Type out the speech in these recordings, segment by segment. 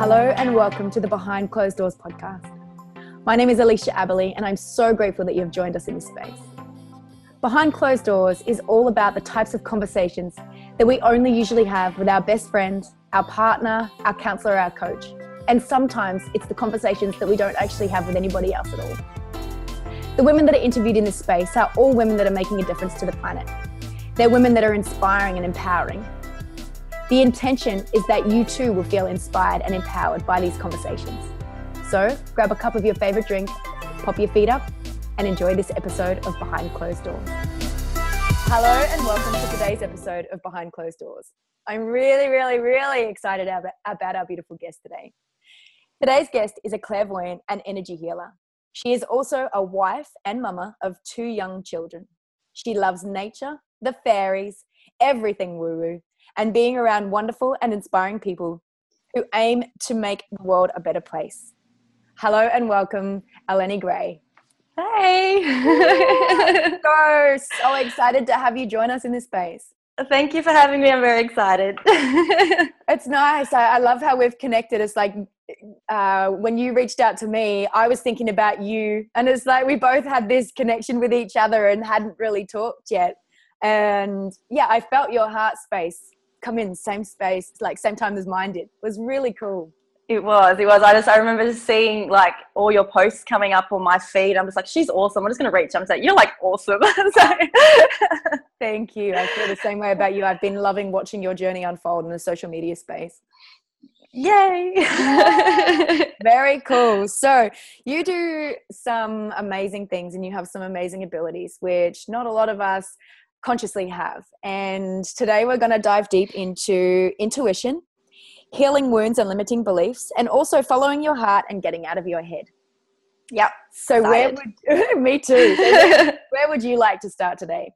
Hello and welcome to the Behind Closed Doors podcast. My name is Alicia Aberley and I'm so grateful that you have joined us in this space. Behind Closed Doors is all about the types of conversations that we only usually have with our best friends, our partner, our counselor, our coach. And sometimes it's the conversations that we don't actually have with anybody else at all. The women that are interviewed in this space are all women that are making a difference to the planet. They're women that are inspiring and empowering. The intention is that you too will feel inspired and empowered by these conversations. So grab a cup of your favorite drink, pop your feet up, and enjoy this episode of Behind Closed Doors. Hello and welcome to today's episode of Behind Closed Doors. I'm really excited about our beautiful guest today. Today's guest is a clairvoyant and energy healer. She is also a wife and mama of 2 young children. She loves nature, the fairies, everything woo-woo, and being around wonderful and inspiring people who aim to make the world a better place. Hello and welcome, Eleni Gray. Hey! So excited to have you join us in this space. Thank you for having me. I'm very excited. It's nice. I love how we've connected. It's like when you reached out to me, I was thinking about you, and it's like we both had this connection with each other and hadn't really talked yet. And yeah, I felt your heart space come in, same space, like same time as mine did. It was really cool. It was. I remember just seeing like all your posts coming up on my feed. I'm just like, she's awesome. I'm just going to reach out and say, you're like awesome. Thank you. I feel the same way about you. I've been loving watching your journey unfold in the social media space. Yay. Very cool. So you do some amazing things and you have some amazing abilities, which not a lot of us consciously have. And today we're going to dive deep into intuition, healing wounds and limiting beliefs, and also following your heart and getting out of your head. Yep. So me too. So where would you like to start today?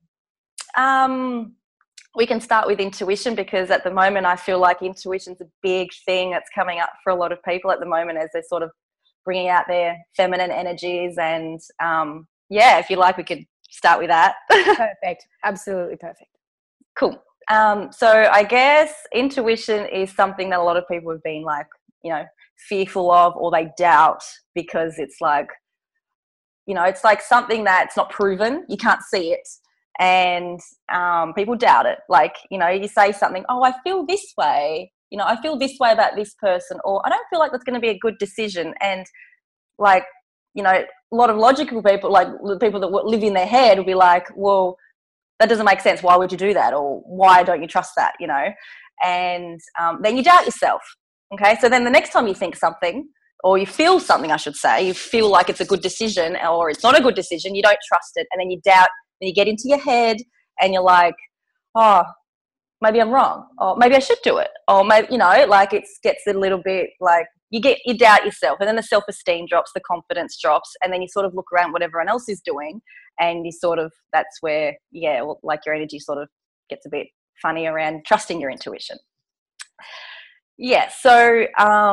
We can start with intuition, because at the moment I feel like intuition's a big thing that's coming up for a lot of people at the moment as they're sort of bringing out their feminine energies. And if you like, we could start with that. Perfect. Absolutely perfect. Cool. So I guess intuition is something that a lot of people have been like, fearful of, or they doubt, because it's like, it's like something that's not proven. You can't see it. And people doubt it. Like, you say something, oh, I feel this way. I feel this way about this person, or I don't feel like that's going to be a good decision. And like, a lot of logical people, like the people that live in their head, will be like, well, that doesn't make sense. Why would you do that? Or why don't you trust that? And then you doubt yourself. Okay. So then the next time you think something, or you feel something, I should say, you feel like it's a good decision or it's not a good decision, you don't trust it. And then you doubt, and you get into your head and you're like, oh, maybe I'm wrong, or maybe I should do it. Or maybe, like it gets a little bit like you doubt yourself, and then the self-esteem drops, the confidence drops, and then you sort of look around what everyone else is doing, and you sort of, that's where, like your energy sort of gets a bit funny around trusting your intuition. Yeah. So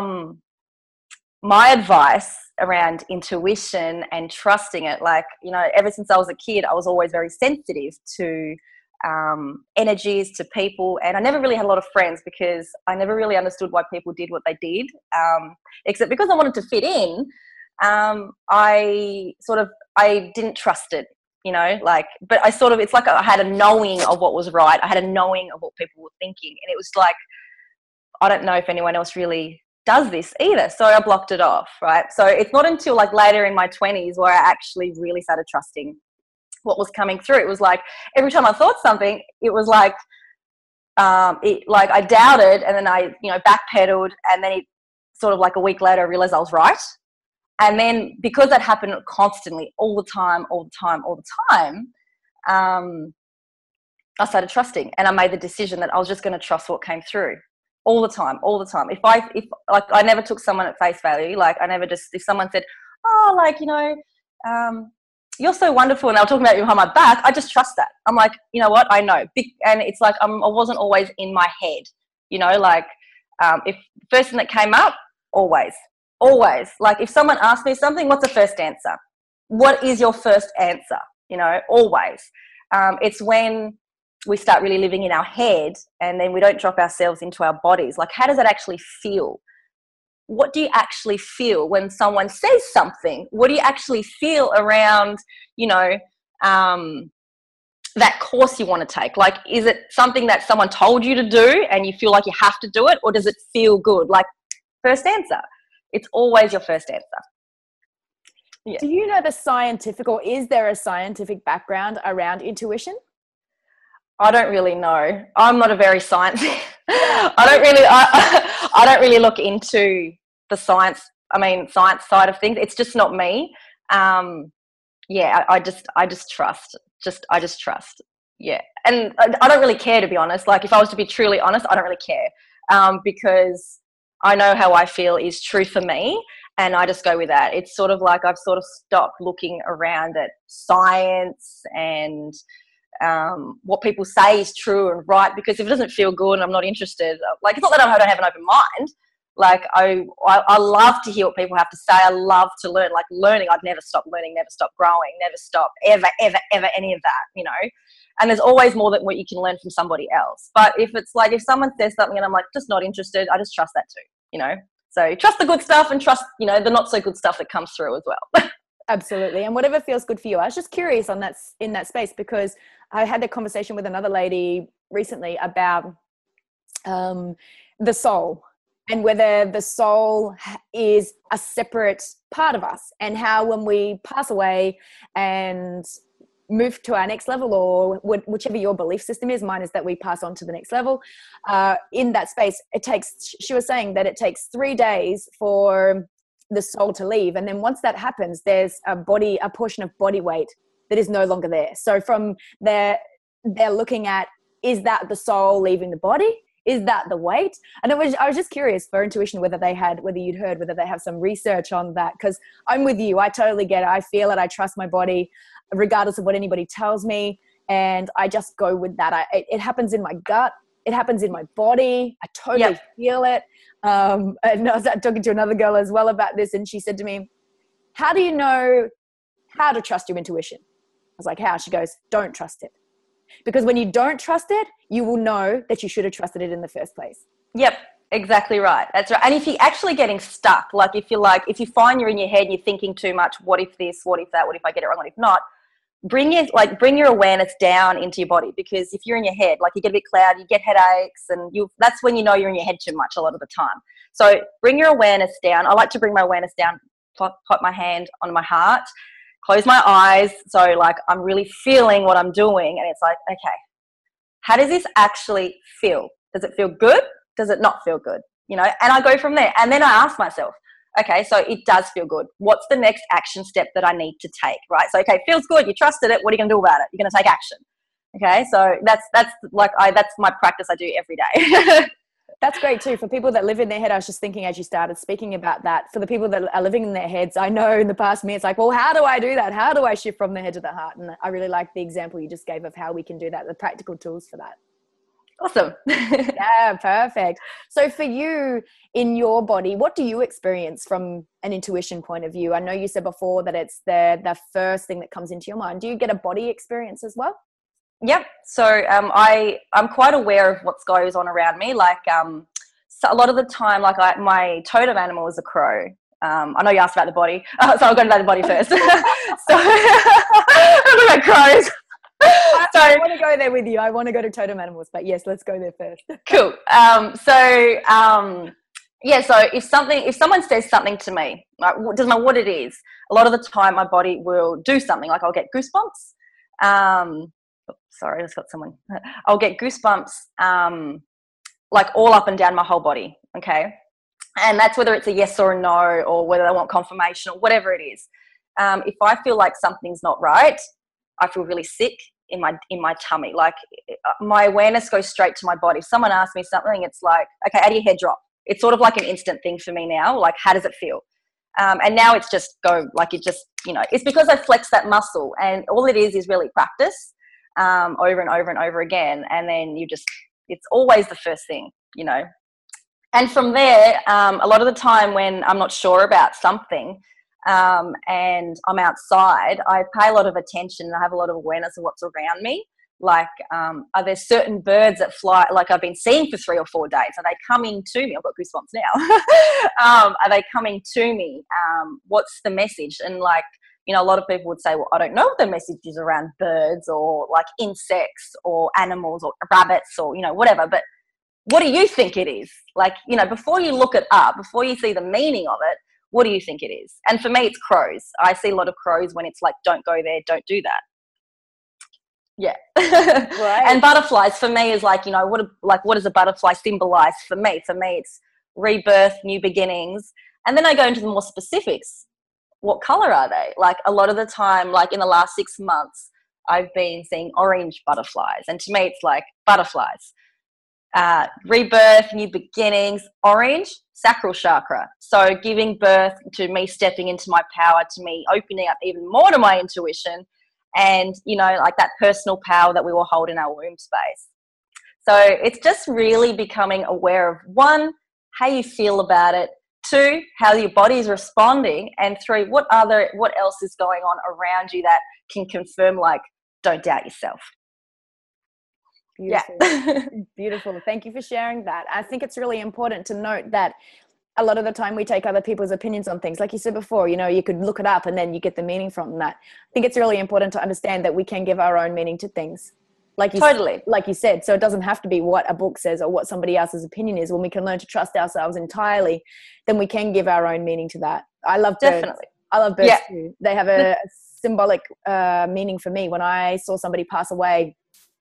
my advice around intuition and trusting it, like, ever since I was a kid, I was always very sensitive to energies, to people, and I never really had a lot of friends because I never really understood why people did what they did, except because I wanted to fit in. I didn't trust it, but it's like I had a knowing of what was right. I had a knowing of what people were thinking, and it was like, I don't know if anyone else really does this either, so I blocked it off, right? So it's not until like later in my 20s where I actually really started trusting what was coming through. It was like every time I thought something, it was like I doubted, and then I backpedaled, and then it sort of like a week later I realized I was right. And then because that happened constantly, all the time, I started trusting, and I made the decision that I was just going to trust what came through all the time. If like, I never took someone at face value. Like, I never just, if someone said, oh, like, you're so wonderful, and they were talking about you behind my back, I just trust that. I'm like, you know what, I know. And it's like, I wasn't always in my head, like, if the first thing that came up, always, like, if someone asked me something, what's the first answer? What is your first answer? Always. It's when we start really living in our head and then we don't drop ourselves into our bodies. Like, how does that actually feel? what do you actually feel when someone says something? What do you actually feel around, you know, that course you want to take? Like, is it something that someone told you to do and you feel like you have to do it, or does it feel good? Like, first answer. It's always your first answer. Yeah. Do you know the scientific, or is there a scientific background around intuition? I don't really know. I'm not a very sciencey. I don't really look into the science side of things. It's just not me. I just trust. I just trust. Yeah. And I don't really care, to be honest. Like, if I was to be truly honest, I don't really care, because I know how I feel is true for me, and I just go with that. It's sort of like I've sort of stopped looking around at science and what people say is true and right, because if it doesn't feel good and I'm not interested, like, it's not that I don't have an open mind. Like, I love to hear what people have to say. I love to learn. Like, learning, I'd never stop learning, never stop growing, never stop ever any of that, you know. And there's always more than what you can learn from somebody else. But if it's like, if someone says something and I'm like, just not interested, I just trust that too, you know. So trust the good stuff and trust, you know, the not so good stuff that comes through as well. Absolutely. And whatever feels good for you. I was just curious on that, in that space, because I had a conversation with another lady recently about the soul, and whether the soul is a separate part of us, and how when we pass away and move to our next level, or whichever your belief system is, mine is that we pass on to the next level, in that space, she was saying that it takes 3 days for the soul to leave. And then once that happens, there's a portion of body weight that is no longer there. So from there, they're looking at, is that the soul leaving the body? Is that the weight? And I was just curious for intuition, whether they have some research on that. Because I'm with you. I totally get it. I feel it. I trust my body regardless of what anybody tells me. And I just go with that. It happens in my gut. It happens in my body. I totally feel it. And I was talking to another girl as well about this. And she said to me, how do you know how to trust your intuition? I was like, how? She goes, don't trust it. Because when you don't trust it, you will know that you should have trusted it in the first place. Yep, exactly right. That's right. And if you're actually getting stuck, like if you find you're in your head and you're thinking too much, what if this, what if that, what if I get it wrong, what if not, bring your awareness down into your body. Because if you're in your head, like, you get a bit cloudy, you get headaches, and that's when you know you're in your head too much a lot of the time. So bring your awareness down. I like to bring my awareness down, put my hand on my heart, close my eyes, so like I'm really feeling what I'm doing, and it's like, okay, how does this actually feel? Does it feel good? Does it not feel good? You know, and I go from there. And then I ask myself, okay, so it does feel good. What's the next action step that I need to take, right? So, okay, it feels good. You trusted it. What are you going to do about it? You're going to take action. Okay, so that's my practice I do every day. That's great too. For people that live in their head, I was just thinking as you started speaking about that, for the people that are living in their heads, I know in the past me, it's like, well, how do I do that? How do I shift from the head to the heart? And I really like the example you just gave of how we can do that, the practical tools for that. Awesome. Yeah, perfect. So for you, in your body, what do you experience from an intuition point of view? I know you said before that it's the first thing that comes into your mind. Do you get a body experience as well? Yep. So I'm quite aware of what goes on around me. Like, so a lot of the time, like my totem animal is a crow. I know you asked about the body, so I'll go about the body first. So I'm about crows. I want to go there with you. I want to go to totem animals, but yes, let's go there first. Cool. Yeah. So if someone says something to me, like, doesn't matter what it is, a lot of the time my body will do something. Like, I'll get goosebumps. Sorry, I just got someone. I'll get goosebumps, like all up and down my whole body. Okay. And that's whether it's a yes or a no, or whether I want confirmation or whatever it is. If I feel like something's not right, I feel really sick in my tummy. Like, my awareness goes straight to my body. If someone asks me something, it's like, okay, how do your head drop? It's sort of like an instant thing for me now. Like, how does it feel? And now it's just it's because I flex that muscle, and all it is really practice, over and over and over again. And then it's always the first thing, you know. And from there, a lot of the time when I'm not sure about something, and I'm outside, I pay a lot of attention and I have a lot of awareness of what's around me. Like, are there certain birds that fly, like I've been seeing for 3 or 4 days? Are they coming to me? I've got goosebumps now. Are they coming to me? What's the message? And like, you know, a lot of people would say, well, I don't know what the message is around birds or like insects or animals or rabbits or, you know, whatever. But what do you think it is? Like, you know, before you look it up, before you see the meaning of it, what do you think it is? And for me, it's crows. I see a lot of crows when it's like, don't go there, don't do that. Yeah. Right. And butterflies for me is like, you know, what does a butterfly symbolize for me? For me, it's rebirth, new beginnings. And then I go into the more specifics. What color are they? Like a lot of the time, like in the last 6 months, I've been seeing orange butterflies. And to me, it's like butterflies. Rebirth, new beginnings, orange, sacral chakra. So giving birth to me stepping into my power, to me opening up even more to my intuition and, you know, like that personal power that we all hold in our womb space. So it's just really becoming aware of 1, how you feel about it, 2, how your body is responding, and 3, what else is going on around you that can confirm, like, don't doubt yourself. Beautiful. Yeah. Beautiful. Thank you for sharing that. I think it's really important to note that a lot of the time we take other people's opinions on things. Like you said before, you know, you could look it up and then you get the meaning from that. I think it's really important to understand that we can give our own meaning to things. Like you said, so it doesn't have to be what a book says or what somebody else's opinion is. When we can learn to trust ourselves entirely, then we can give our own meaning to that. I love birds. Definitely. I love birds too. They have a symbolic meaning for me. When I saw somebody pass away,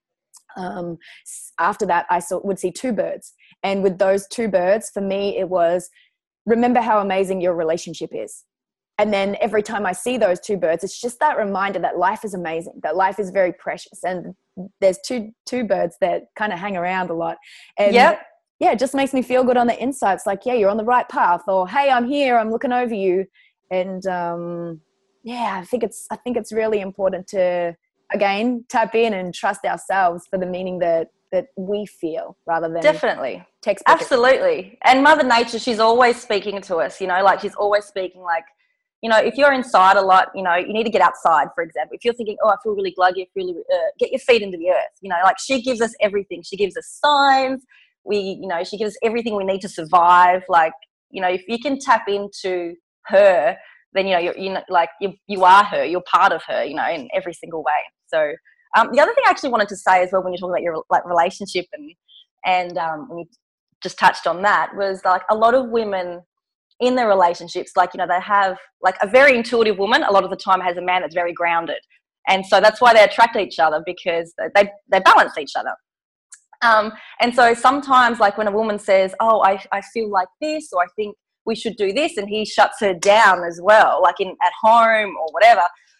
after that I would see 2 birds, and with those 2 birds, for me it was, remember how amazing your relationship is. And then every time I see those 2 birds, it's just that reminder that life is amazing, that life is very precious. And there's two birds that kind of hang around a lot, and yeah, it just makes me feel good on the inside. It's like, yeah, you're on the right path, or hey, I'm here, I'm looking over you. And I think it's really important to, again, tap in and trust ourselves for the meaning that we feel, rather than definitely textbook. Absolutely. And Mother Nature, she's always speaking to us, you know, like she's always speaking, like, you know, if you're inside a lot, you know, you need to get outside, for example. If you're thinking, oh, I feel really gluggy, get your feet into the earth, you know, like she gives us everything. She gives us signs. She gives us everything we need to survive. Like, you know, if you can tap into her, then, you know, you are her, you're part of her, you know, in every single way. So the other thing I actually wanted to say as well, when you're talking about your like relationship and when you just touched on that, was like a lot of women in their relationships, like, you know, they have like a very intuitive woman a lot of the time has a man that's very grounded. And so that's why they attract each other, because they balance each other. And so sometimes, like when a woman says, oh, I feel like this, or I think we should do this, and he shuts her down as well, like at home or whatever,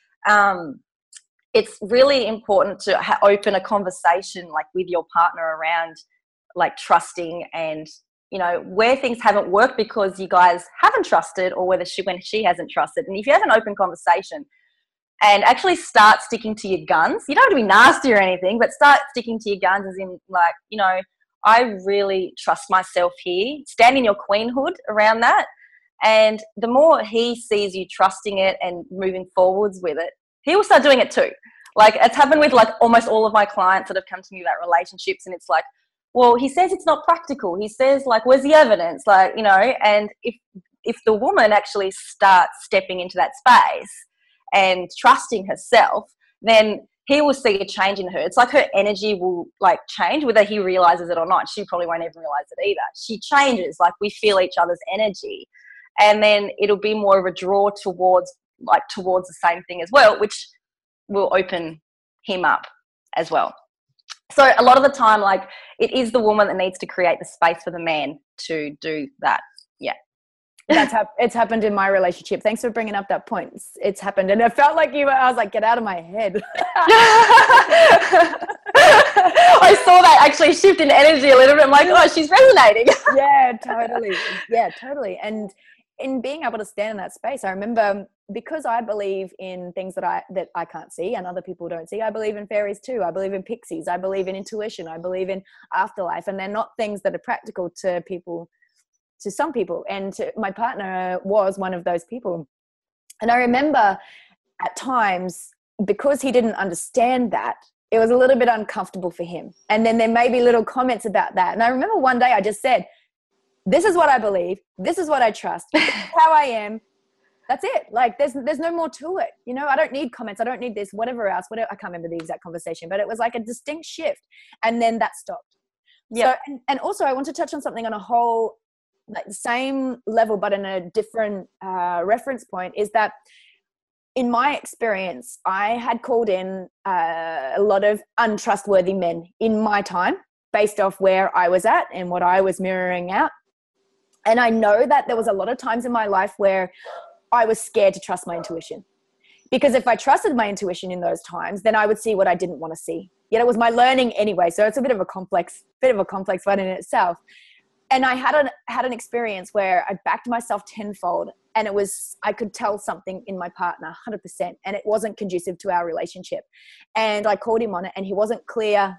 it's really important to open a conversation like with your partner around like trusting, and, you know, where things haven't worked because you guys haven't trusted, or when she hasn't trusted. And if you have an open conversation and actually start sticking to your guns, you don't have to be nasty or anything, but start sticking to your guns as in, like, you know, I really trust myself here. Stand in your queenhood around that. And the more he sees you trusting it and moving forwards with it, he will start doing it too. Like, it's happened with like almost all of my clients that have come to me about relationships, and it's like, well, he says it's not practical. He says, like, where's the evidence? Like, you know, and if the woman actually starts stepping into that space and trusting herself, then he will see a change in her. It's like her energy will like change, whether he realizes it or not. She probably won't even realize it either. She changes, like we feel each other's energy, and then it'll be more of a draw towards the same thing as well, which will open him up as well. So a lot of the time, like, it is the woman that needs to create the space for the man to do that. Yeah. It's happened in my relationship. Thanks for bringing up that point. It's happened, and it felt like I was like, get out of my head. I saw that actually shift in energy a little bit. I'm like, oh, she's resonating. Yeah, totally. Yeah, totally. And in being able to stand in that space, I remember, because I believe in things that I can't see and other people don't see. I believe in fairies too. I believe in pixies. I believe in intuition. I believe in afterlife, and they're not things that are practical to some people. And my partner was one of those people. And I remember at times, because he didn't understand that, it was a little bit uncomfortable for him. And then there may be little comments about that. And I remember one day I just said, this is what I believe. This is what I trust. This is how I am. That's it. Like there's no more to it. You know, I don't need comments. I don't need this, whatever else, whatever. I can't remember the exact conversation, but it was like a distinct shift. And then that stopped. Yeah. So, and also I want to touch on something on a whole, like the same level, but in a different reference point, is that in my experience, I had called in a lot of untrustworthy men in my time based off where I was at and what I was mirroring out. And I know that there was a lot of times in my life where I was scared to trust my intuition, because if I trusted my intuition in those times, then I would see what I didn't want to see. Yet it was my learning anyway. So it's a bit of a complex one in itself. And I had an experience where I backed myself tenfold, and I could tell something in my partner 100%, and it wasn't conducive to our relationship. And I called him on it, and he wasn't clear.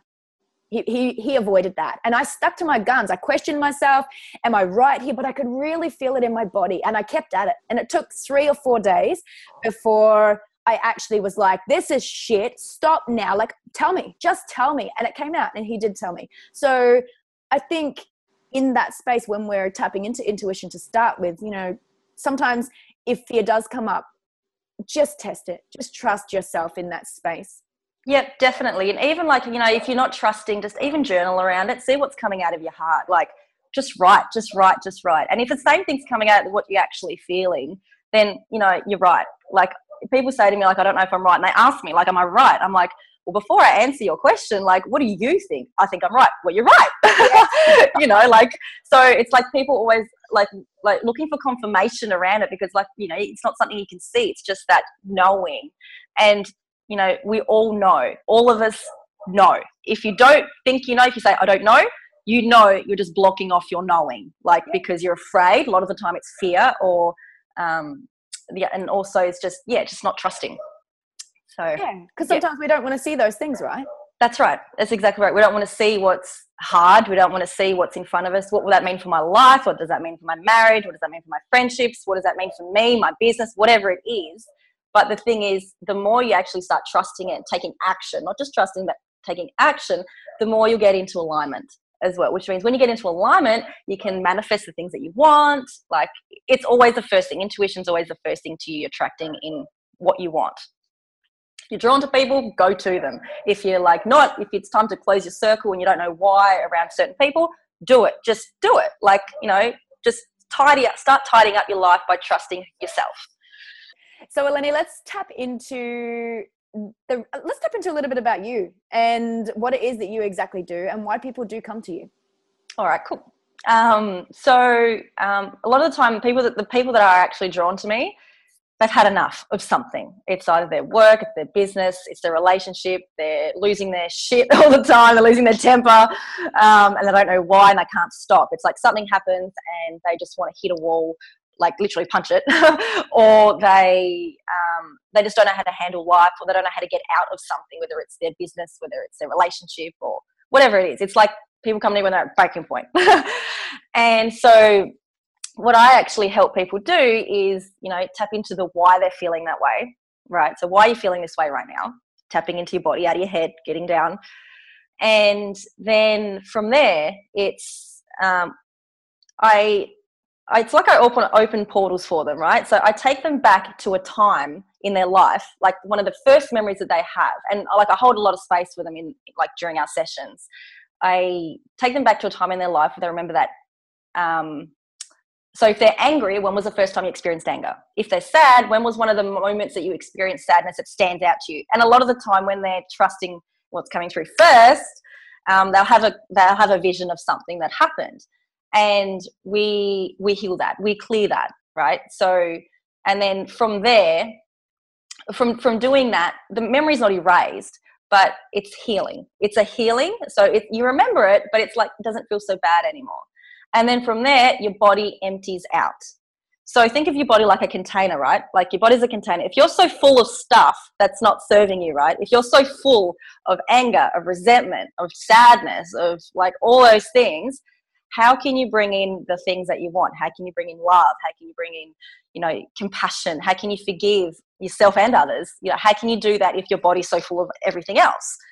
He avoided that. And I stuck to my guns. I questioned myself, am I right here? But I could really feel it in my body, and I kept at it. And it took 3 or 4 days before I actually was like, this is shit. Stop now. Like, tell me, just tell me. And it came out, and he did tell me. So I think in that space, when we're tapping into intuition to start with, you know, sometimes if fear does come up, just test it. Just trust yourself in that space. Yeah, definitely. And even like, you know, if you're not trusting, just even journal around it, see what's coming out of your heart. Like just write. And if the same thing's coming out of what you're actually feeling, then, you know, you're right. Like people say to me, like, I don't know if I'm right. And they ask me, like, am I right? I'm like, well, before I answer your question, like, what do you think? I think I'm right. Well, you're right. You know, like, so it's like people always like looking for confirmation around it, because like, you know, it's not something you can see. It's just that knowing. And, you know, we all know, all of us know. If you don't think you know, if you say, I don't know, you know, you're just blocking off your knowing, like, because you're afraid. A lot of the time it's fear or, yeah. And also it's just not trusting. So, yeah, because sometimes we don't want to see those things, right? That's right. That's exactly right. We don't want to see what's hard. We don't want to see what's in front of us. What will that mean for my life? What does that mean for my marriage? What does that mean for my friendships? What does that mean for me, my business, whatever it is? But the thing is, the more you actually start trusting it and taking action, not just trusting, but taking action, the more you'll get into alignment as well, which means when you get into alignment, you can manifest the things that you want. Like, it's always the first thing. Intuition's always the first thing to you attracting in what you want. If you're drawn to people, go to them. If you're like not, if it's time to close your circle and you don't know why around certain people, do it. Just do it. Like, you know, just start tidying up your life by trusting yourself. So Eleni, let's tap into a little bit about you and what it is that you exactly do and why people do come to you. All right, cool. So a lot of the time, the people that are actually drawn to me, they've had enough of something. It's either their work, it's their business, it's their relationship. They're losing their shit all the time. They're losing their temper, and they don't know why, and they can't stop. It's like something happens and they just want to hit a wall, like literally punch it, or they just don't know how to handle life, or they don't know how to get out of something, whether it's their business, whether it's their relationship, or whatever it is. It's like people come to me when they're at breaking point. And so what I actually help people do is, you know, tap into the why they're feeling that way, right? So why are you feeling this way right now? Tapping into your body, out of your head, getting down. And then from there, it's it's like I open portals for them, right? So I take them back to a time in their life, like one of the first memories that they have. And like I hold a lot of space for them in like during our sessions. I take them back to a time in their life where they remember that. So if they're angry, when was the first time you experienced anger? If they're sad, when was one of the moments that you experienced sadness that stands out to you? And a lot of the time when they're trusting what's coming through first, they'll have a vision of something that happened. And we heal that, we clear that, right? So, and then from there, from doing that, the memory's not erased, but it's healing. It's a healing. So you remember it, but it's like, it doesn't feel so bad anymore. And then from there, your body empties out. So think of your body like a container, right? Like your body's a container. If you're so full of stuff that's not serving you, right? If you're so full of anger, of resentment, of sadness, of like all those things, how can you bring in the things that you want? How can you bring in love? How can you bring in, you know, compassion? How can you forgive yourself and others? You know, how can you do that if your body's so full of everything else?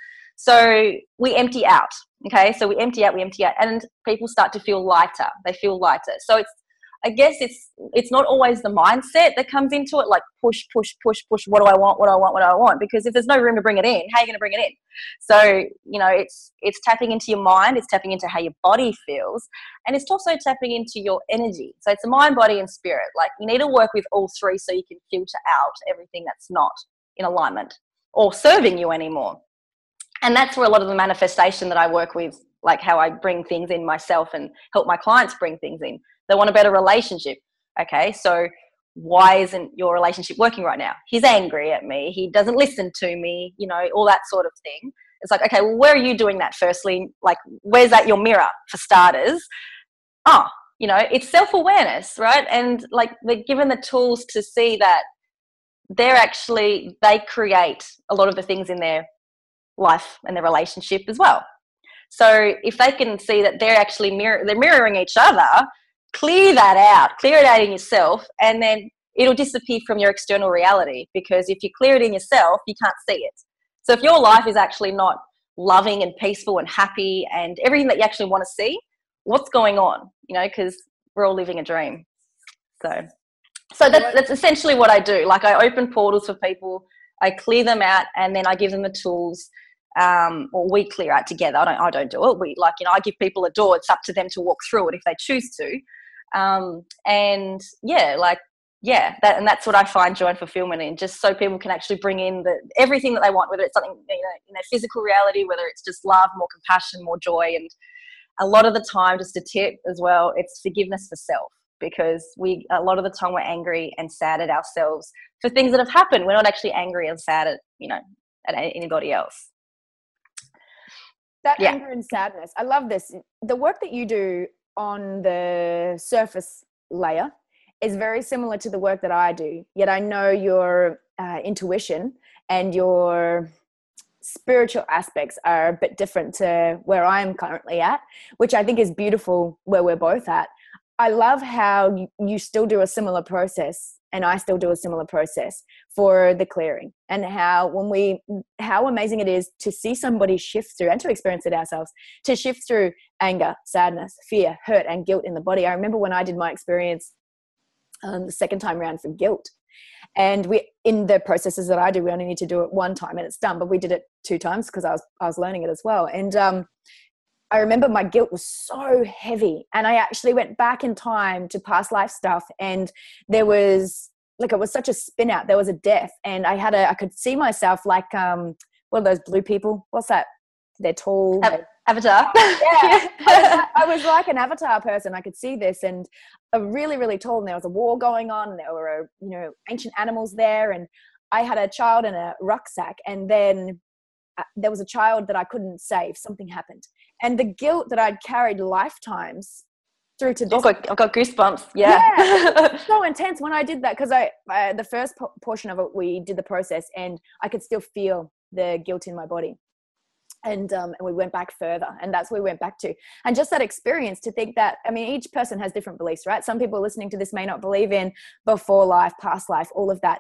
So we empty out. Okay, so we empty out, and people start to feel lighter. They feel lighter. So I guess it's not always the mindset that comes into it, like push. What do I want? Because if there's no room to bring it in, how are you going to bring it in? So, it's tapping into your mind, it's tapping into how your body feels, and it's also tapping into your energy. So it's a mind, body, and spirit. Like, you need to work with all three so you can filter out everything that's not in alignment or serving you anymore. And that's where a lot of the manifestation that I work with, like how I bring things in myself and help my clients bring things in. They want a better relationship. Okay, so why isn't your relationship working right now? He's angry at me. He doesn't listen to me, all that sort of thing. It's like, okay, well, where are you doing that firstly? Like, where's that your mirror for starters? It's self-awareness, right? And like, they're given the tools to see that they create a lot of the things in their life and their relationship as well. So if they can see that they're actually they're mirroring each other, clear it out in yourself, and then it'll disappear from your external reality. Because if you clear it in yourself, you can't see it. So if your life is actually not loving and peaceful and happy and everything that you actually want to see, what's going on? Because we're all living a dream. So that's essentially what I do. Like, I open portals for people, I clear them out, and then I give them the tools. Or we clear out together. I don't do it. I give people a door. It's up to them to walk through it if they choose to. That's what I find joy and fulfillment in, just so people can actually bring in everything that they want, whether it's something in their physical reality, whether it's just love, more compassion, more joy, and a lot of the time, just a tip as well, it's forgiveness for self. Because a lot of the time we're angry and sad at ourselves for things that have happened. We're not actually angry and sad at anybody else. That anger and sadness. I love this. The work that you do on the surface layer is very similar to the work that I do. Yet I know your intuition and your spiritual aspects are a bit different to where I'm currently at, which I think is beautiful where we're both at. I love how you still do a similar process, and I still do a similar process for the clearing, and how amazing it is to see somebody shift through, and to experience it ourselves, to shift through anger, sadness, fear, hurt, and guilt in the body. I remember when I did my experience the second time around for guilt, and in the processes that I do, we only need to do it one time and it's done, but we did it 2 times because I was learning it as well. And I remember my guilt was so heavy, and I actually went back in time to past life stuff, and there was it was such a spin out. There was a death, and I could see myself like one of those blue people. What's that? They're tall. Avatar. Yeah. I was like an avatar person. I could see this, and really, really tall, and there was a war going on, and there were ancient animals there, and I had a child in a rucksack, and then there was a child that I couldn't save. Something happened. And the guilt that I'd carried lifetimes through to this. I've got goosebumps. Yeah. It was so intense when I did that, because the first portion of it, we did the process, and I could still feel the guilt in my body. And we went back further, and that's where we went back to. And just that experience, to think that, each person has different beliefs, right? Some people listening to this may not believe in before life, past life, all of that.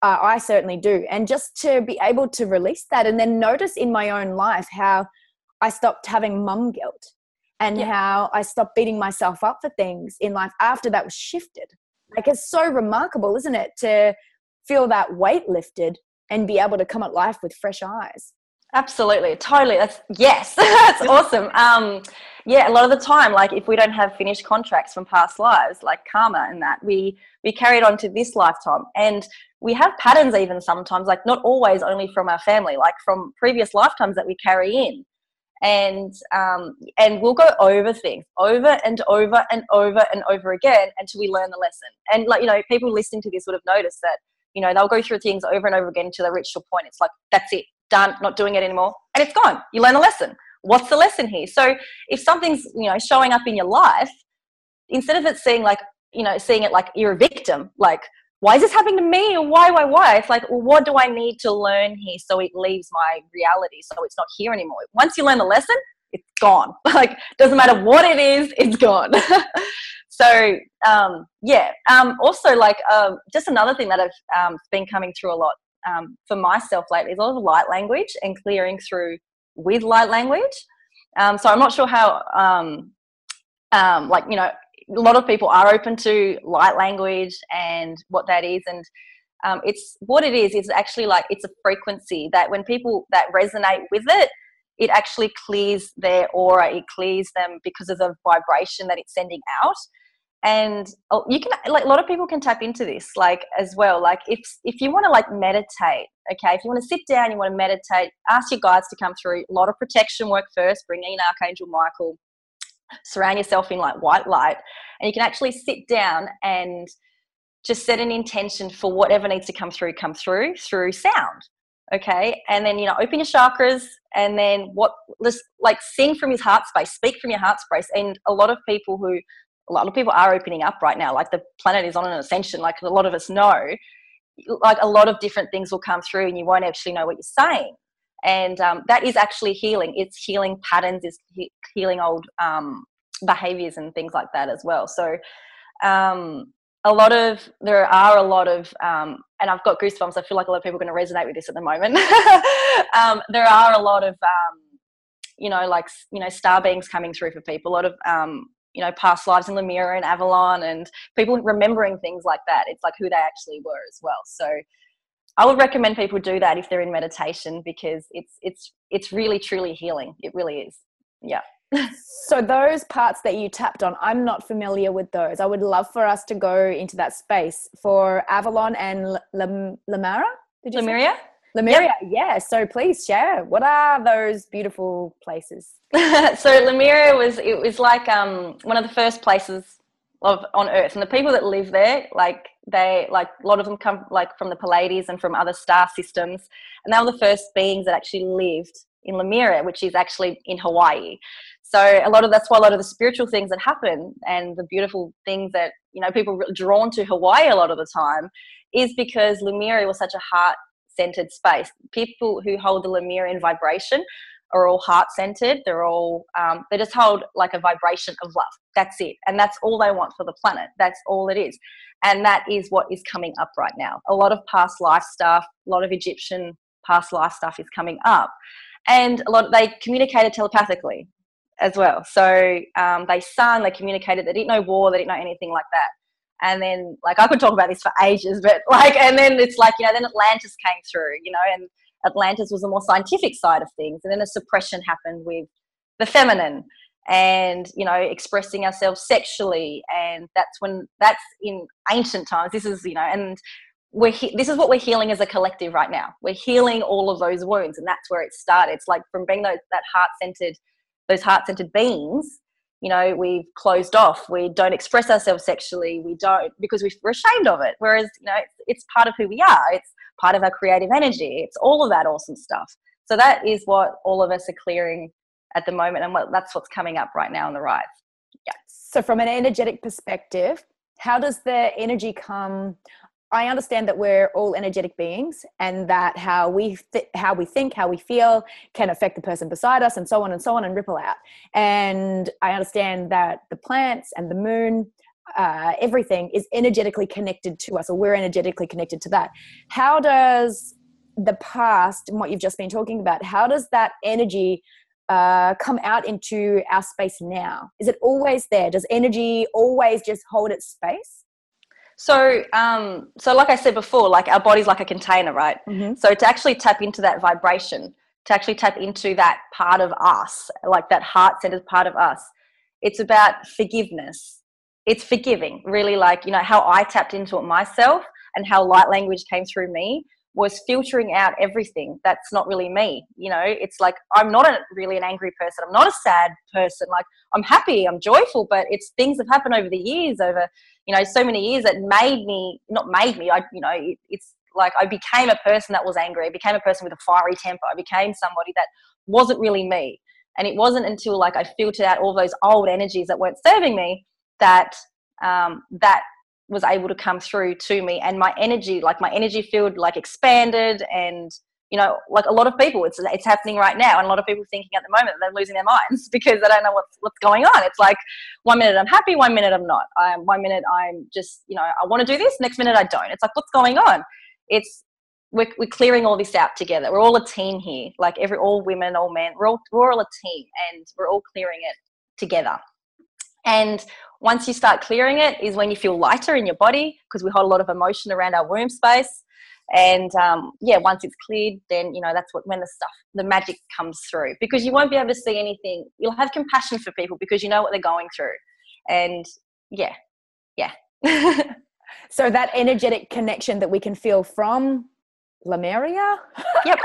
I certainly do. And just to be able to release that, and then notice in my own life how I stopped having mum guilt, and how I stopped beating myself up for things in life after that was shifted. Like, it's so remarkable, isn't it, to feel that weight lifted and be able to come at life with fresh eyes. Absolutely. Totally. Yes. That's awesome. A lot of the time, like, if we don't have finished contracts from past lives, like karma and that, we carry it on to this lifetime. And we have patterns even sometimes, like not always only from our family, like from previous lifetimes that we carry in. And we'll go over things over and over and over and over again until we learn the lesson. And people listening to this would have noticed that, they'll go through things over and over again until they reach a point. It's like, that's it, done, not doing it anymore. And it's gone. You learn the lesson. What's the lesson here? So if something's, showing up in your life, instead of it seeing it like you're a victim, like, why is this happening to me? Or why? It's like, well, what do I need to learn here so it leaves my reality, so it's not here anymore? Once you learn the lesson, it's gone. Like, doesn't matter what it is, it's gone. So, also, just another thing that I've been coming through a lot for myself lately is a lot of light language and clearing through with light language. So I'm not sure how, like, you know, a lot of people are open to light language and what that is. And it's what it is actually like, it's a frequency that when people that resonate with it, it actually clears their aura, it clears them because of the vibration that it's sending out. And you can, like, a lot of people can tap into this, like, as well. Like, if you want to, like, meditate, okay, if you want to sit down, you want to meditate, ask your guides to come through. A lot of protection work first. Bring in Archangel Michael. Surround yourself in, like, white light, and you can actually sit down and just set an intention for whatever needs to come through sound. Okay, and then, you know, open your chakras, and then like, sing from your heart space, speak from your heart space. And a lot of people are opening up right now. Like, the planet is on an ascension, like a lot of us know. Like, a lot of different things will come through and you won't actually know what you're saying. And that is actually healing. It's healing patterns, it's healing old behaviors and things like that as well. So there are a lot of and I've got goosebumps. I feel like a lot of people are going to resonate with this at the moment. There are a lot of you know, like, you know, star beings coming through for people. A lot of you know, past lives in Lemira and Avalon, and people remembering things like that. It's like who they actually were as well. So I would recommend people do that if they're in meditation, because it's really truly healing. It really is. Yeah. So those parts that you tapped on, I'm not familiar with those. I would love for us to go into that space for Avalon and Lemara. Did you Lemuria? Lemuria, yep. Yeah. So please share. What are those beautiful places? So Lemuria was like one of the first places on Earth, and the people that live there, like, a lot of them come, like, from the Pleiades and from other star systems, and they were the first beings that actually lived in Lemuria, which is actually in Hawaii. So that's why a lot of the spiritual things that happen and the beautiful things that, you know, people are drawn to Hawaii a lot of the time, is because Lemuria was such a heart-centered space. People who hold the Lemurian vibration are all heart-centered. They're all they just hold, like, a vibration of love. That's it. And that's all they want for the planet. That's all it is. And that is what is coming up right now. A lot of past life stuff, a lot of Egyptian past life stuff is coming up. And they communicated telepathically as well. So they sung, they communicated, they didn't know war, they didn't know anything like that. And then, like, I could talk about this for ages, but, like, and then it's like, you know, then Atlantis came through, you know, and Atlantis was the more scientific side of things. And then a suppression happened with the feminine and, you know, expressing ourselves sexually. And that's in ancient times. This is, you know, and this is what we're healing as a collective right now. We're healing all of those wounds, and that's where it started. It's like, from being those heart-centered beings, you know, we've closed off. We don't express ourselves sexually. We don't, because we're ashamed of it. Whereas, you know, it's part of who we are. It's part of our creative energy. It's all of that awesome stuff. So that is what all of us are clearing at the moment, and that's what's coming up right now on the rise. Yeah. So from an energetic perspective, how does the energy come? I understand that we're all energetic beings, and that how we think, how we feel can affect the person beside us, and so on and ripple out. And I understand that the plants and the moon, everything is energetically connected to us, or we're energetically connected to that. How does the past and what you've just been talking about, how does that energy come out into our space now? Is it always there? Does energy always just hold its space? So like I said before, like, our body's like a container, right? Mm-hmm. So to actually tap into that vibration, to actually tap into that part of us, like that heart-centered part of us, it's about forgiveness. It's forgiving, really. Like, you know, how I tapped into it myself and how light language came through me was filtering out everything that's not really me. You know, it's like, I'm not really an angry person. I'm not a sad person. Like, I'm happy, I'm joyful, but it's things that happened over the years, over, you know, so many years, that it's like I became a person that was angry. I became a person with a fiery temper. I became somebody that wasn't really me. And it wasn't until, like, I filtered out all those old energies that weren't serving me that that was able to come through to me, and my energy field, like, expanded. And, you know, like, a lot of people, it's happening right now, and a lot of people thinking at the moment that they're losing their minds because they don't know what's going on. It's like, 1 minute I'm happy, 1 minute I'm not. 1 minute I'm just, you know, I want to do this, next minute I don't. It's like, what's going on? It's we're clearing all this out together. We're all a team here, like all women, all men, we're all a team, and we're all clearing it together. And once you start clearing it is when you feel lighter in your body, because we hold a lot of emotion around our womb space. And once it's cleared, then, you know, that's when the magic comes through, because you won't be able to see anything. You'll have compassion for people because you know what they're going through. And yeah. So that energetic connection that we can feel from Lemuria? Yep.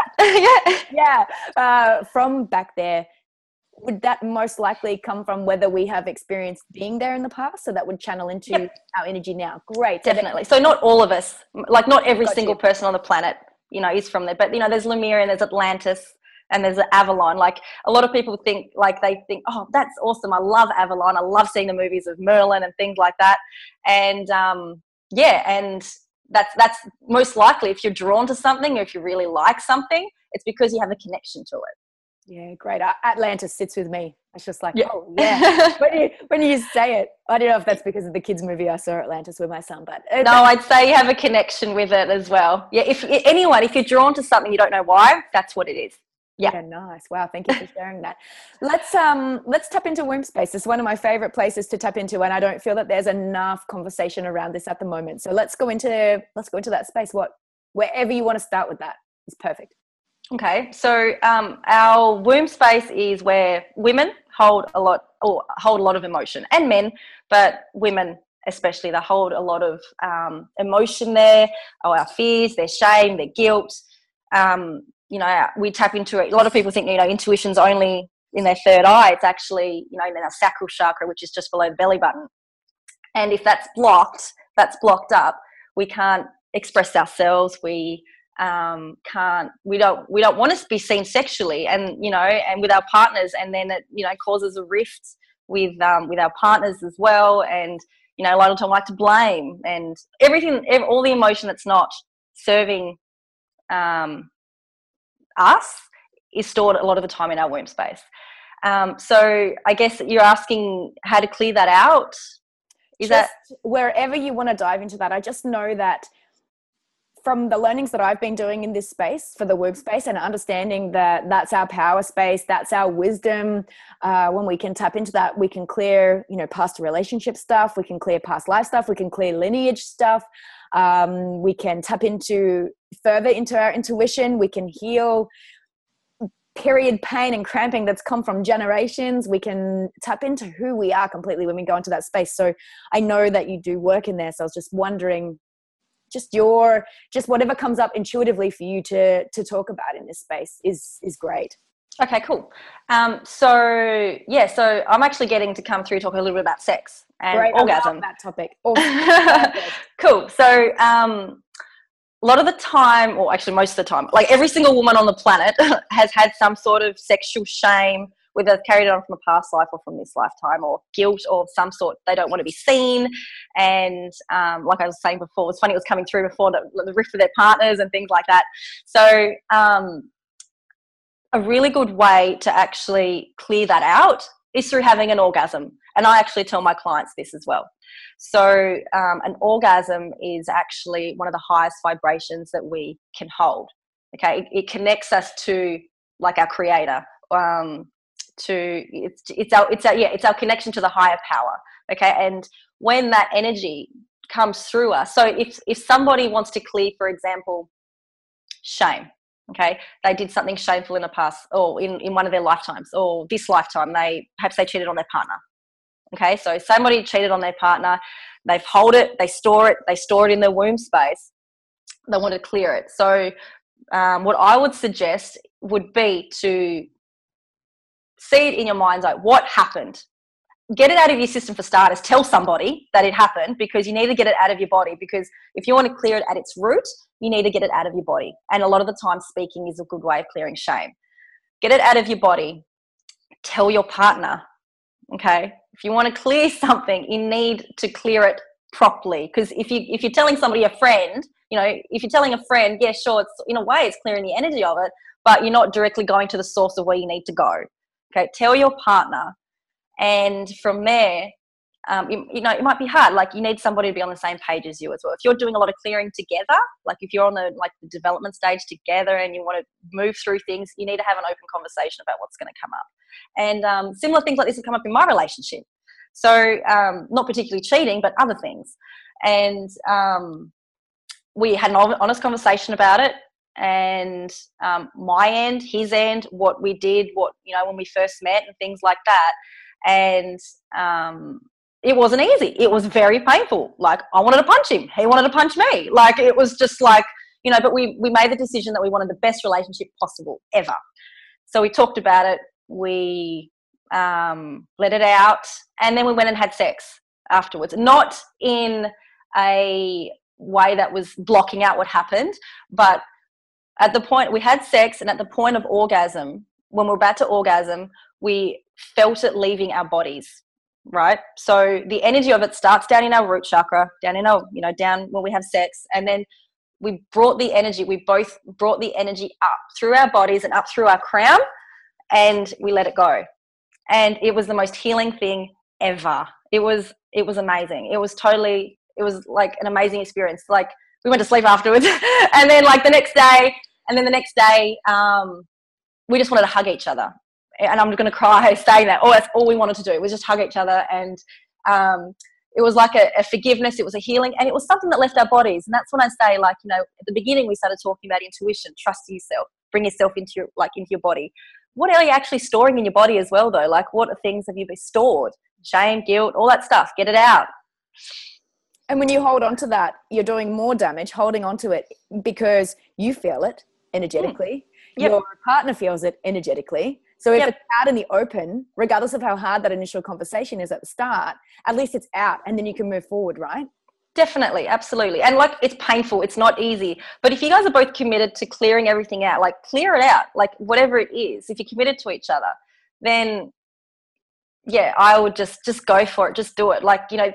From back there, would that most likely come from whether we have experienced being there in the past? So that would channel into our energy now. Great. Definitely. So not all of us, like not every single person on the planet, you know, is from there. But, you know, there's Lemuria and there's Atlantis and there's Avalon. Like a lot of people think, oh, that's awesome. I love Avalon. I love seeing the movies of Merlin and things like that. And and that's most likely, if you're drawn to something or if you really like something, it's because you have a connection to it. Yeah, great. Atlantis sits with me. It's just like, oh yeah. when you say it, I don't know if that's because of the kids' movie I saw, Atlantis, with my son, but no, I'd say you have a connection with it as well. Yeah, if you're drawn to something, you don't know why, that's what it is. Yeah, nice. Wow, thank you for sharing that. Let's tap into womb space. It's one of my favorite places to tap into, and I don't feel that there's enough conversation around this at the moment. So let's go into that space. Wherever you want to start with that is perfect. Okay, so our womb space is where women hold a lot of emotion, and men, but women especially, they hold a lot of emotion there, our fears, their shame, their guilt. You know, we tap into it. A lot of people think, you know, intuition's only in their third eye. It's actually, you know, in our sacral chakra, which is just below the belly button. And if that's blocked up, we can't express ourselves. We don't want to be seen sexually, and, you know, and with our partners, and then it, you know, causes a rift with our partners as well. And, you know, a lot of time we like to blame and all the emotion that's not serving us is stored a lot of the time in our womb space. So I guess you're asking how to clear that out. Wherever you want to dive into that. I just know that from the learnings that I've been doing in this space for the womb space, and understanding that that's our power space, that's our wisdom. When we can tap into that, we can clear, you know, past relationship stuff, we can clear past life stuff, we can clear lineage stuff. We can tap further into our intuition. We can heal period pain and cramping that's come from generations. We can tap into who we are completely when we go into that space. So I know that you do work in there. So I was just wondering, just whatever comes up intuitively for you to talk about in this space is great. Okay, cool. So I'm actually getting to come through talking a little bit about sex and orgasm. I love that topic. Awesome. Cool. So a lot of the time, or actually most of the time, like every single woman on the planet has had some sort of sexual shame, whether it's carried on from a past life or from this lifetime, or guilt of some sort. They don't want to be seen. And like I was saying before, it's funny, it was coming through before, the rift with their partners and things like that. So a really good way to actually clear that out is through having an orgasm. And I actually tell my clients this as well. So an orgasm is actually one of the highest vibrations that we can hold. Okay, it connects us to, like, our creator. It's our connection to the higher power. Okay, and when that energy comes through us, so if somebody wants to clear, for example, shame. Okay, they did something shameful in the past, or in one of their lifetimes, or this lifetime, perhaps they cheated on their partner. Okay, so somebody cheated on their partner, they've hold it, they store it in their womb space. They want to clear it. So what I would suggest would be to see it in your mind's eye. What happened? Get it out of your system for starters. Tell somebody that it happened, because you need to get it out of your body, because if you want to clear it at its root, you need to get it out of your body. And a lot of the time, speaking is a good way of clearing shame. Get it out of your body. Tell your partner. Okay, if you want to clear something, you need to clear it properly. Because if you're telling somebody, a friend, you know, if you're telling a friend, yeah, sure, it's in a way it's clearing the energy of it, but you're not directly going to the source of where you need to go. Okay, tell your partner, and from there, you know, it might be hard. Like, you need somebody to be on the same page as you as well. If you're doing a lot of clearing together, like if you're on the development stage together and you want to move through things, you need to have an open conversation about what's going to come up. And similar things like this have come up in my relationship. So not particularly cheating, but other things. And we had an honest conversation about it. And my end, his end, what we did, what, you know, when we first met and things like that. And it wasn't easy. It was very painful. Like, I wanted to punch him. He wanted to punch me. Like, it was just like, you know, but we made the decision that we wanted the best relationship possible ever. So we talked about it. We let it out. And then we went and had sex afterwards. Not in a way that was blocking out what happened, but at the point we had sex, and at the point of orgasm, when we're about to orgasm, we felt it leaving our bodies. Right? So the energy of it starts down in our root chakra, down in our, you know, down when we have sex. And then we both brought the energy up through our bodies and up through our crown, and we let it go. And it was the most healing thing ever. It was amazing. It was like an amazing experience. Like, we went to sleep afterwards and then like the next day, we just wanted to hug each other. And I'm going to cry saying that. Oh, that's all we wanted to do was just hug each other. And it was like a forgiveness. It was a healing, and it was something that left our bodies. And that's when I say, like, you know, at the beginning we started talking about intuition, trust yourself, bring yourself into your body. What are you actually storing in your body as well, though? Like, what things have you been stored? Shame, guilt, all that stuff. Get it out. And when you hold on to that, you're doing more damage holding on to it, because you feel it energetically. Yep. Your partner feels it energetically. So if it's out in the open, regardless of how hard that initial conversation is at the start, at least it's out, and then you can move forward, right? Definitely, absolutely. And like, it's painful, it's not easy. But if you guys are both committed to clearing everything out, like, clear it out, like whatever it is, if you're committed to each other, then yeah, I would just go for it. Just do it. Like, you know,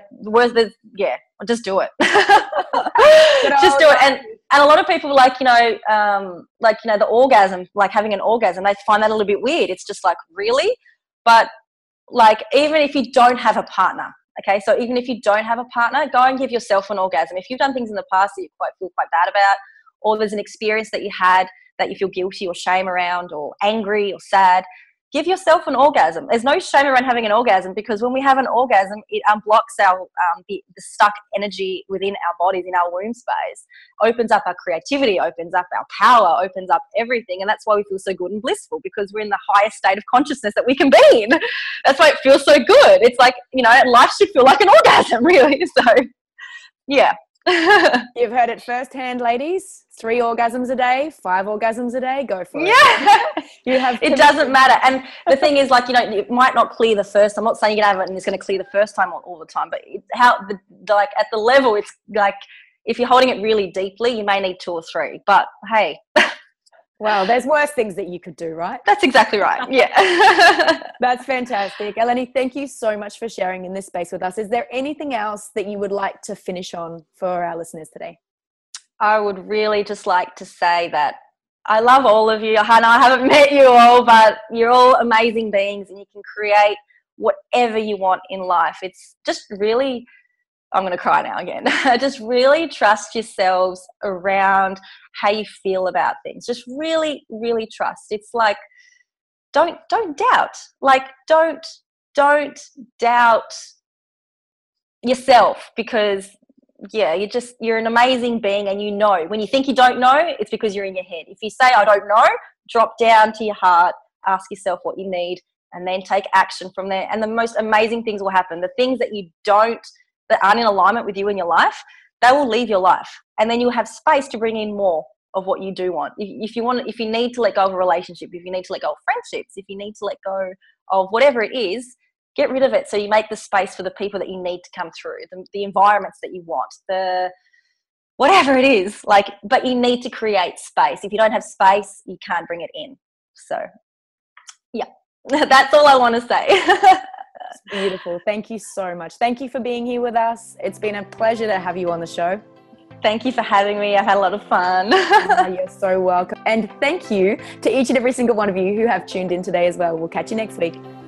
just do it. Just do it. And a lot of people, like, you know, the orgasm, like having an orgasm, they find that a little bit weird. It's just like, really? But like, even if you don't have a partner, okay, so even if you don't have a partner, go and give yourself an orgasm. If you've done things in the past that you feel quite bad about, or there's an experience that you had that you feel guilty or shame around, or angry or sad, give yourself an orgasm. There's no shame around having an orgasm, because when we have an orgasm, it unblocks our the stuck energy within our bodies, in our womb space, opens up our creativity, opens up our power, opens up everything. And that's why we feel so good and blissful, because we're in the highest state of consciousness that we can be in. That's why it feels so good. It's like, you know, life should feel like an orgasm, really. So, yeah. You've heard it firsthand, ladies. 3 orgasms a day, 5 orgasms a day, go for it. Yeah. It doesn't matter. And the thing is, like, you know, it might not clear the first. I'm not saying you're going to have it and it's going to clear the first time all the time, but like at the level, it's like, if you're holding it really deeply, you may need 2 or 3. But hey. Well, there's worse things that you could do, right? That's exactly right. Yeah. That's fantastic. Eleni, thank you so much for sharing in this space with us. Is there anything else that you would like to finish on for our listeners today? I would really just like to say that I love all of you. Hannah, I haven't met you all, but you're all amazing beings, and you can create whatever you want in life. It's just really, I'm going to cry now again. Just really trust yourselves around how you feel about things. Just really, really trust. It's like, don't doubt. Like, don't doubt yourself, because yeah, you're an amazing being, and you know, when you think you don't know, it's because you're in your head. If you say, I don't know, drop down to your heart, ask yourself what you need, and then take action from there. And the most amazing things will happen. The things that that aren't in alignment with you in your life, they will leave your life. And then you'll have space to bring in more of what you do want. If you need to let go of a relationship, if you need to let go of friendships, if you need to let go of whatever it is, get rid of it, so you make the space for the people that you need to come through, the environments that you want, whatever it is. Like, but you need to create space. If you don't have space, you can't bring it in. So, yeah, that's all I want to say. Beautiful. Thank you so much. Thank you for being here with us. It's been a pleasure to have you on the show. Thank you for having me. I've had a lot of fun. You're so welcome. And thank you to each and every single one of you who have tuned in today as well. We'll catch you next week.